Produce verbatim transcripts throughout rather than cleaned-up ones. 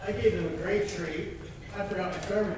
I gave them a great treat. I forgot my sermon.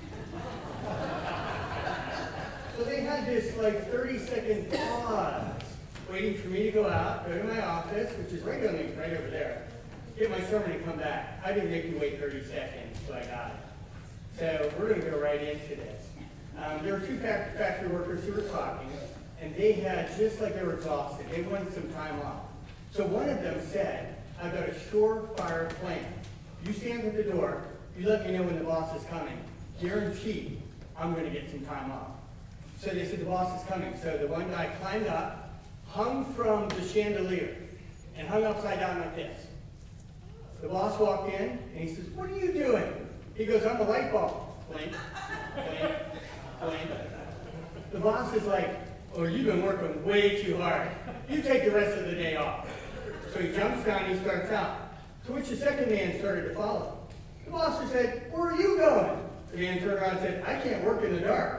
So they had this like thirty second pause waiting for me to go out, go to my office, which is right, on the, right over there, get my sermon and come back. I didn't make you wait thirty seconds, so I got it. So we're going to go right into this. Um, there were two factory workers who were talking, and they had, just like they were exhausted, they wanted some time off. So one of them said, I've got a surefire plan. You stand at the door, you let me know when the boss is coming. Guaranteed, I'm going to get some time off. So they said, the boss is coming. So the one guy climbed up, hung from the chandelier, and hung upside down like this. The boss walked in, and he says, what are you doing? He goes, I'm a light bulb. Blink, blink, blink. The boss is like, oh, you've been working way too hard. You take the rest of the day off. So he jumps down and he starts out. To which the second man started to follow. The boss said, where are you going? The man turned around and said, I can't work in the dark.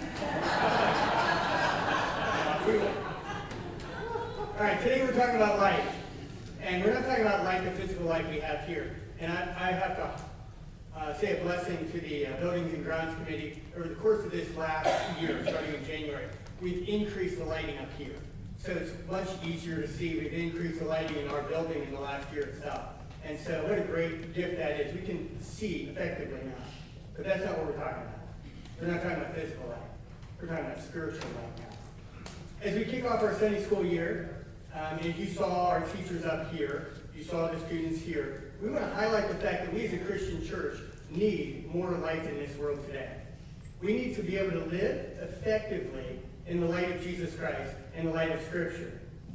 All right, today we're talking about life. And we're not talking about life, the physical life we have here. And I, I have to uh, say a blessing to the uh, Buildings and Grounds Committee. Over the course of this last year, starting in January, we've increased the lighting up here. So it's much easier to see. We've increased the lighting in our building in the last year itself. And so what a great gift that is. We can see effectively now. But that's not what we're talking about. We're not talking about physical light. We're talking about spiritual light now. As we kick off our Sunday school year, um, and you saw our teachers up here, you saw the students here, we want to highlight the fact that we as a Christian church need more light in this world today. We need to be able to live effectively in the light of Jesus Christ and the light of Scripture.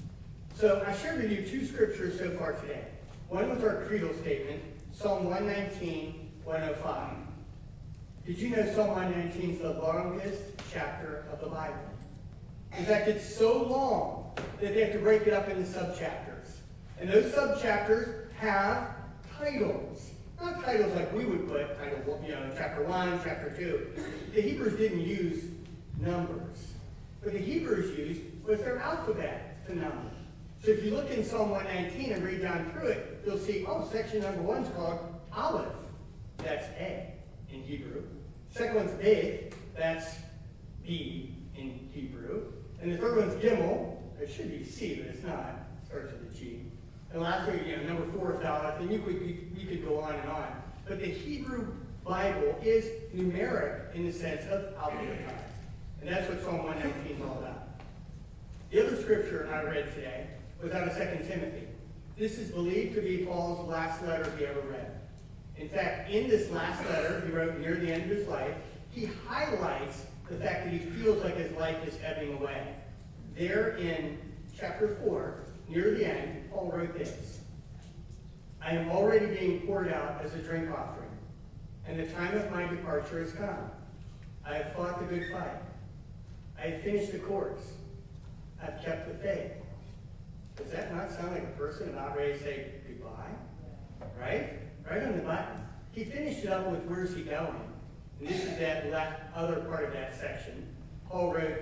So I shared with you two scriptures so far today. One was our creedal statement, Psalm one nineteen, one oh five. Did you know Psalm one nineteen is the longest chapter of the Bible? In fact, it's so long that they have to break it up into subchapters. And those subchapters have titles. Not titles like we would put, title, you know, chapter one, chapter two. The Hebrews didn't use numbers. What the Hebrews used was their alphabet to number. So if you look in Psalm one nineteen and read down through it, you'll see, oh, section number one's called Aleph. That's A in Hebrew. Second one's Beth. That's B in Hebrew. And the third one's Gimel. It should be C, but it's not. It starts with a G. And lastly, you know, number four is Aleph. And you could, you, you could go on and on. But the Hebrew Bible is numeric in the sense of alphabetized. And that's what Psalm one nineteen is all about. The other scripture I read today was out of Second Timothy. This is believed to be Paul's last letter he ever read. In fact, in this last letter he wrote near the end of his life, he highlights the fact that he feels like his life is ebbing away. There in chapter four, near the end, Paul wrote this. I am already being poured out as a drink offering, and the time of my departure has come. I have fought the good fight. I have finished the course. I've kept the faith. Does that not sound like a person about ready to say goodbye? Right? Right on the button. He finished it up with where's he going? And this is that last, other part of that section. Paul wrote,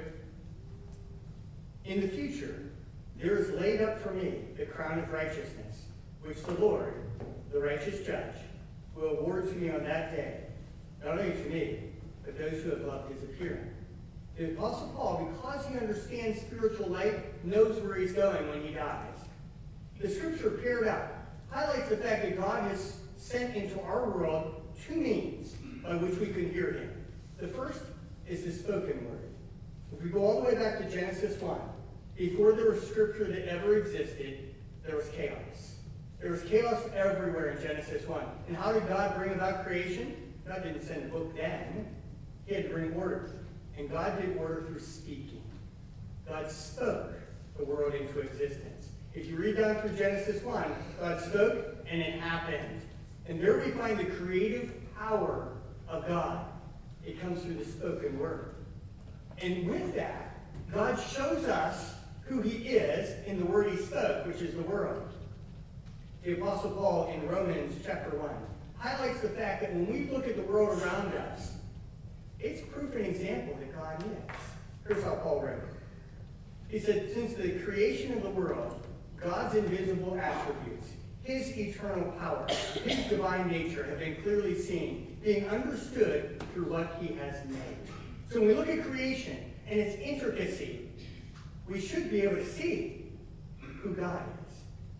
in the future, there is laid up for me the crown of righteousness, which the Lord, the righteous judge, will award to me on that day. Not only to me, but those who have loved his appearing. The Apostle Paul, because he understands spiritual light, knows where he's going when he dies. The scripture paired up highlights the fact that God has sent into our world two means by which we can hear him. The first is the spoken word. If we go all the way back to Genesis one, before there was scripture that ever existed, there was chaos. There was chaos everywhere in Genesis one. And how did God bring about creation? God didn't send a book then. He had to bring order. And God did order through speaking. God spoke the world into existence. If you read down through Genesis one, God spoke and it happened. And there we find the creative power of God. It comes through the spoken word. And with that, God shows us who he is in the word he spoke, which is the world. The Apostle Paul in Romans chapter one highlights the fact that when we look at the world around us, it's proof and example that God is. Here's how Paul wrote it. He said, since the creation of the world, God's invisible attributes, His eternal power, his divine nature have been clearly seen, being understood through what he has made. So when we look at creation and its intricacy, we should be able to see who God is.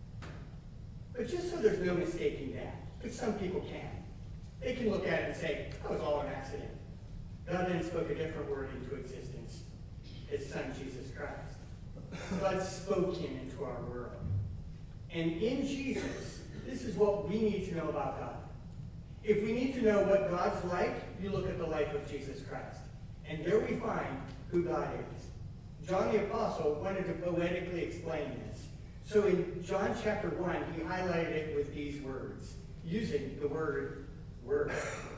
But just so there's no mistaking that, which some people can, they can look at it and say, that was all an accident. God then spoke a different word into existence, his son, Jesus Christ. God spoke him into our world. And in Jesus, this is what we need to know about God. If we need to know what God's like, you look at the life of Jesus Christ. And there we find who God is. John the Apostle wanted to poetically explain this. So in John chapter one, he highlighted it with these words, using the word, word.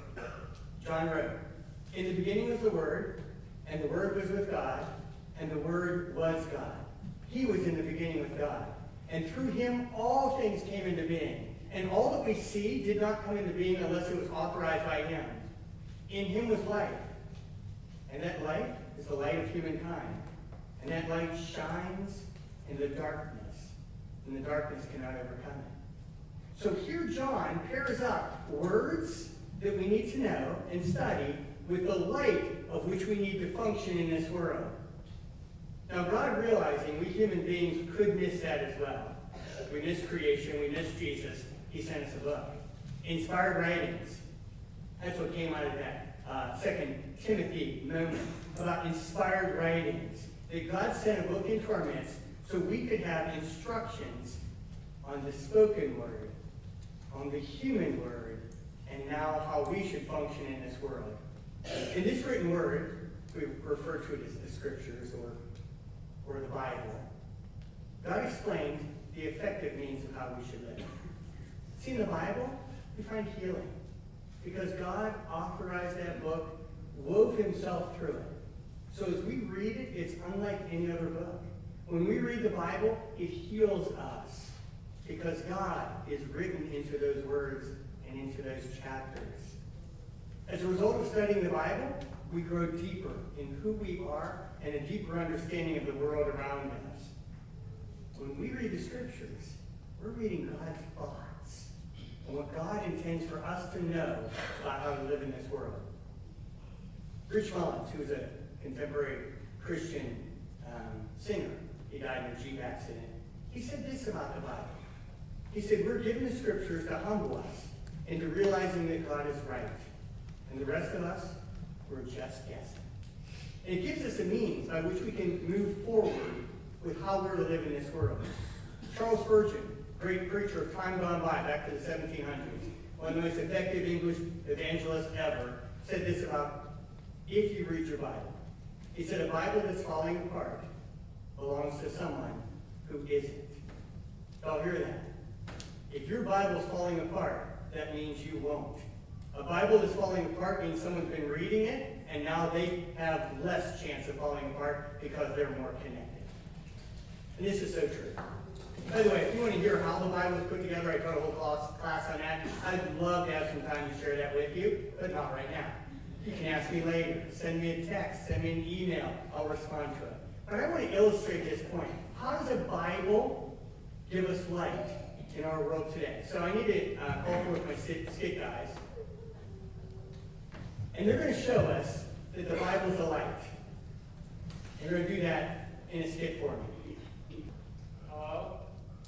John wrote, "In the beginning was the Word, and the Word was with God, and the Word was God. He was in the beginning with God. And through him all things came into being. And all that we see did not come into being unless it was authorized by him. In him was life. And that light is the light of humankind. And that light shines in the darkness. And the darkness cannot overcome it." So here John pairs up words that we need to know and study with the light of which we need to function in this world. Now, God realizing we human beings could miss that as well. We miss creation, we miss Jesus. He sent us a book. Inspired writings. That's what came out of that uh, Second Timothy moment about inspired writings. That God sent a book into our midst so we could have instructions on the spoken word, on the human word, and now how we should function in this world. In this written word, we refer to it as the scriptures or or the Bible, God explains the effective means of how we should live. See, in the Bible, we find healing. Because God authorized that book, wove himself through it. So as we read it, it's unlike any other book. When we read the Bible, it heals us. Because God is written into those words and into those chapters. As a result of studying the Bible, we grow deeper in who we are and a deeper understanding of the world around us. When we read the scriptures, we're reading God's thoughts and what God intends for us to know about how to live in this world. Rich Mullins, who was a contemporary Christian um, singer, he died in a Jeep accident, he said this about the Bible. He said, we're given the scriptures to humble us into realizing that God is right. And the rest of us, we're just guessing. And it gives us a means by which we can move forward with how we're to live in this world. Charles Spurgeon, great preacher of time gone by, back to the seventeen hundreds, one of the most effective English evangelists ever, said this about if you read your Bible. He said, a Bible that's falling apart belongs to someone who isn't. Y'all hear that? If your Bible's falling apart, that means you won't. A Bible that's falling apart means someone's been reading it, and now they have less chance of falling apart because they're more connected. And this is so true. By the way, if you want to hear how the Bible is put together, I taught a whole class, class on that. I'd love to have some time to share that with you, but not right now. You can ask me later. Send me a text. Send me an email. I'll respond to it. But I want to illustrate this point. How does a Bible give us light in our world today? So I need to uh, call forth my skit guys. And they're going to show us that the Bible's a light. And they're going to do that in a skit for me. Hello?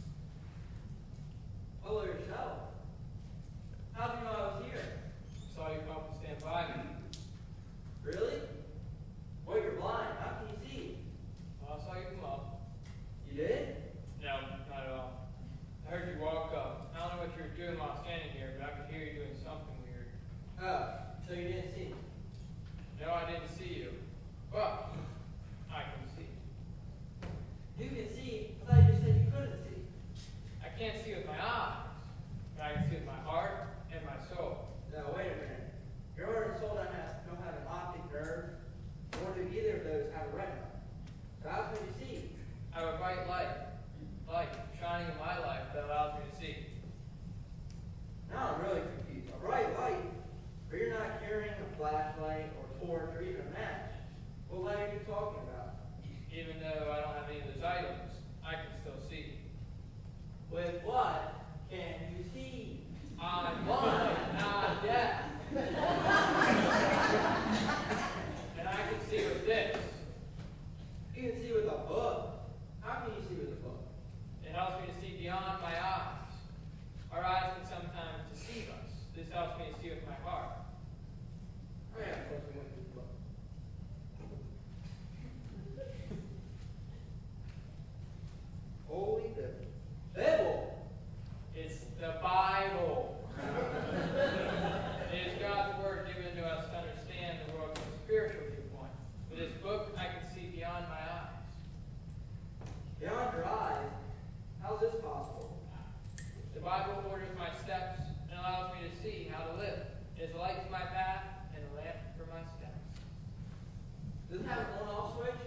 Hello yourself. How do you know I was here? Saw you come up and stand by me. Really? Well, you're blind. How can you see? Well, I saw you come up. You did? No, not at all. I heard you walk up. I don't know what you were doing while standing here, but I could hear you doing something weird. Oh, so you didn't see me? No, I didn't see you. But I can see. You can see? I thought you said you couldn't see. I can't see with my eyes, but I can see with my heart and my soul. No, wait a minute. Your heart and soul don't have, don't have an optic nerve, nor do either of those have a retina. So how can you see? I have a bright light, light shining in my life that allows me to see. Now I'm really confused. A bright light? But you're not carrying a flashlight or torch or even a match. What light are you helps me to see with my heart. Oh yeah, of course we went through the book. Holy Bible. Bible! It's the Bible. It is God's word given to us to understand the world from a spiritual viewpoint. With this book, I can see beyond my eyes. Beyond your eyes? How's this possible? The Bible orders my steps and allows me to see how to live. It is a light to my path and a lamp for my steps. Does it have an on-off switch?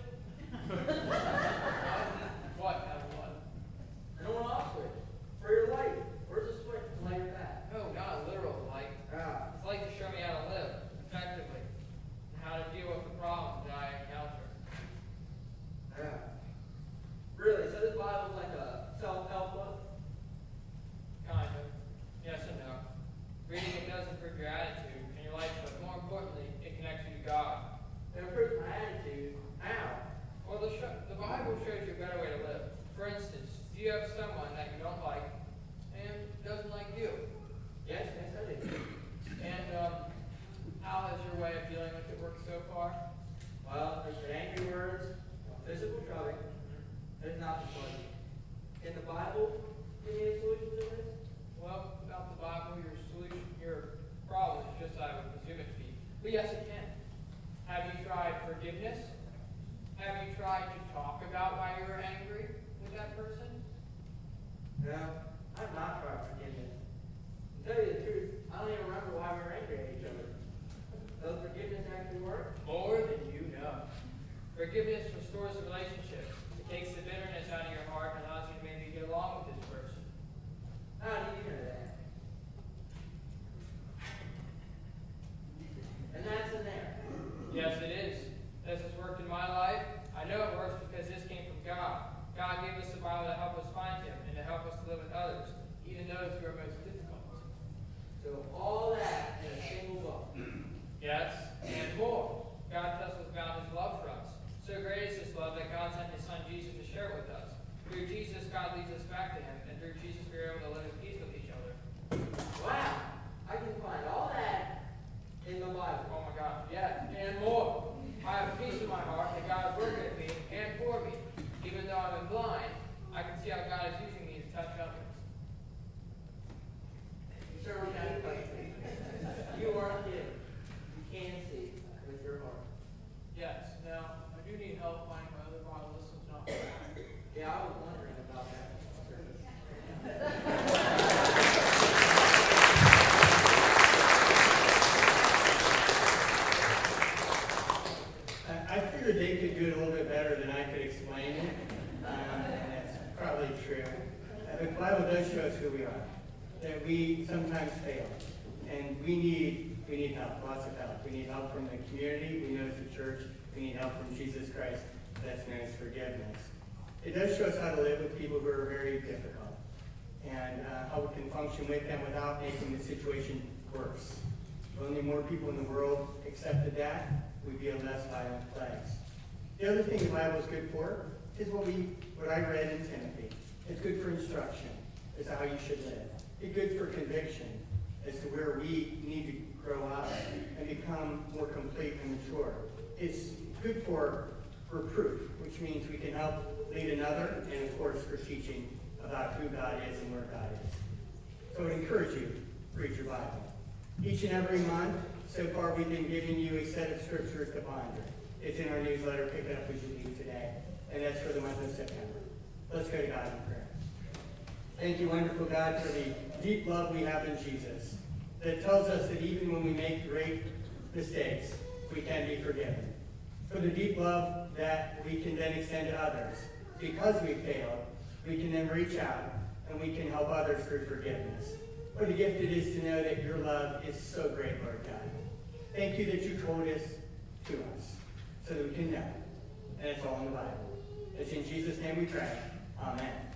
What have what? An on-off switch. For your light. Where's the switch to light your path? No, not a literal light. Ah. It's light to show me how to live effectively and how to deal with the problems that I encounter. Yeah. Really? So this Bible is like a self-help book? Kind of. Yes and no. Reading it does improve your attitude and your life, but more importantly, it connects you to God. It improves my attitude. How? Well, the, sh- the Bible shows you a better way to live. For instance, do you have someone that you don't like and doesn't like you? Yes, yes, I do. And um, how has your way of dealing with it worked so far? Well, there's been angry words, physical drubbing. There's not the solution. In the Bible, give me a solution to this? Well, without the Bible, your solution, your problem is just I would presume it to be. But yes, it can. Have you tried forgiveness? Have you tried to talk about why you were angry with that person? No, I've not tried forgiveness. To tell you the truth, I don't even remember why we were angry at each other. Does forgiveness actually work? More than you know. Forgiveness restores the relationship. It takes the bitterness out of your heart and allows you to maybe get along with this person. How do you know that? And that's in there. Yes, it is. This has worked in my life. I know it works because this came from God. God gave us the Bible to help us find Him and to help us to live with others, even those who are most difficult. So all that in a single book. Yes, and more. God tells us about His love for us. So great is His love that God sent His Son Jesus to share it with us. Through Jesus, God leads us back to Him, and through Jesus, we are able to live in peace with each other. Wow! I can find all that in the Bible. Oh my gosh, yes, and more. I have peace in my heart that God is working at me and for me. Even though I'm blind, I can see how God is using me to touch others. Sir, we have a question. You aren't kidding. You can see with your heart. Yes. Now, I do need help finding my other Bible. This one's not right. Yeah, I was wondering about that. I figured they could do it a little bit better than I could explain it, um, and that's probably true. Uh, the Bible does show us who we are, that we sometimes fail, and we need we need help, lots of help. We need help from the community, we know as a church, we need help from Jesus Christ, that's known as forgiveness. It does show us how to live with people who are very difficult, and uh, how we can function with them without making the situation worse. If only more people in the world accepted that, we'd be a less violent place. The other thing the Bible is good for is what we, what I read in Timothy. It's good for instruction as to how you should live. It's good for conviction as to where we need to grow up and become more complete and mature. It's good for reproof, which means we can help lead another, and of course for teaching about who God is and where God is. So I would encourage you to read your Bible. Each and every month, so far we've been giving you a set of scriptures to ponder. It's in our newsletter. Pick it up as you leave today. And that's for the month of September. Let's go to God in prayer. Thank you, wonderful God, for the deep love we have in Jesus that tells us that even when we make great mistakes, we can be forgiven. For the deep love that we can then extend to others. Because we failed, we can then reach out and we can help others through forgiveness. What a gift it is to know that your love is so great, Lord God. Thank you that you told us to us so that we can know. And it's all in the Bible. It's in Jesus' name we pray. Amen.